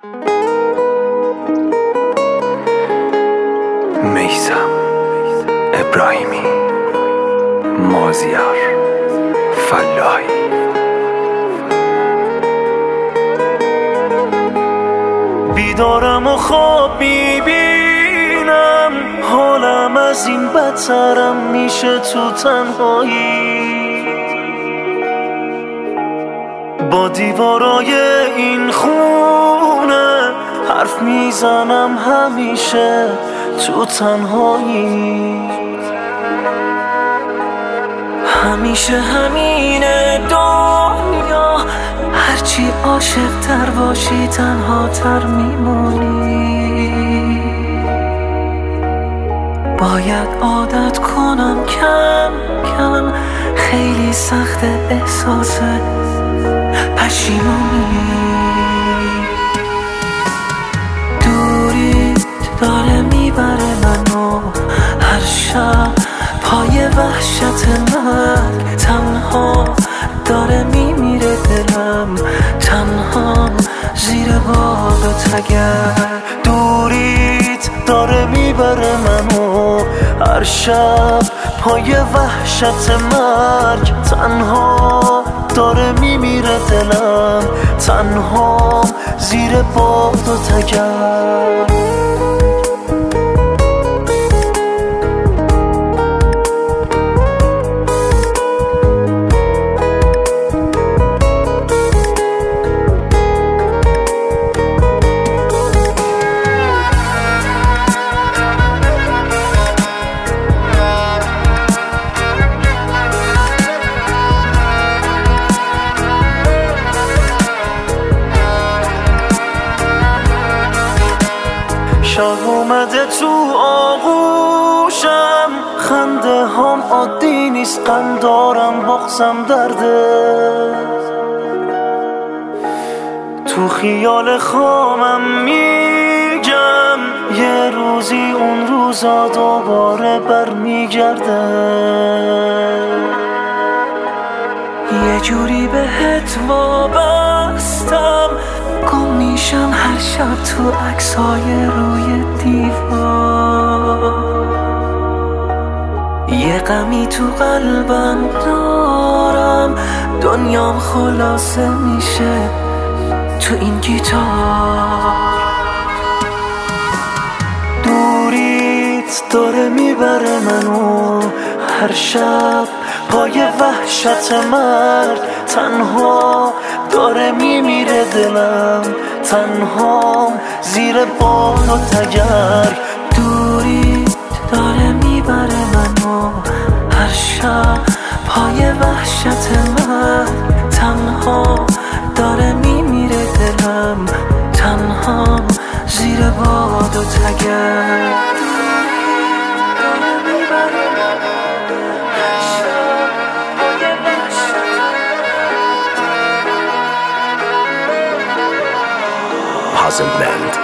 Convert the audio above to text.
میثم ابراهیمی، مازیار فلاحی. بیدارم و خواب میبینم، حالم از این بدترم میشه تو تنهایی. با دیوارای این خونه حرف میزنم همیشه تو تنهایی. همیشه همینه دنیا، هرچی عاشق تر باشی تنها تر میمونی. باید عادت کنم کم کم، خیلی سخت احساس پشیمونی. دوریت داره میبره منو هر شب پای وحشت مرگ. تنها داره میمیره دلم، تنهام زیر باد و تگر. دوریت داره میبره منو هر شب پای وحشت مرگ. تنها داره میمیره دلم، تنهام زیر باد و تگر. شب اومده تو آغوشم، خنده هم عادی نیست، غم دارم بغزم درده. تو خیال خامم میگم یه روزی اون روزا دوباره برمیگرده. یه جوری بهت وابستم، گم میشم هر شب تو عکسای روی دیوار. یه غمی تو قلبم دارم، دنیام خلاصه میشه تو این گیتار. دوریت داره میبره منو هر شب پای وحشت مرگ. تنها داره میمیره دلم، تنهام زیر باد و تگر. دوریت داره میبره منو هر شب پای وحشت مرگ. تنها داره میمیره دلم، تنهام زیر باد و تگر. Puzzle Land.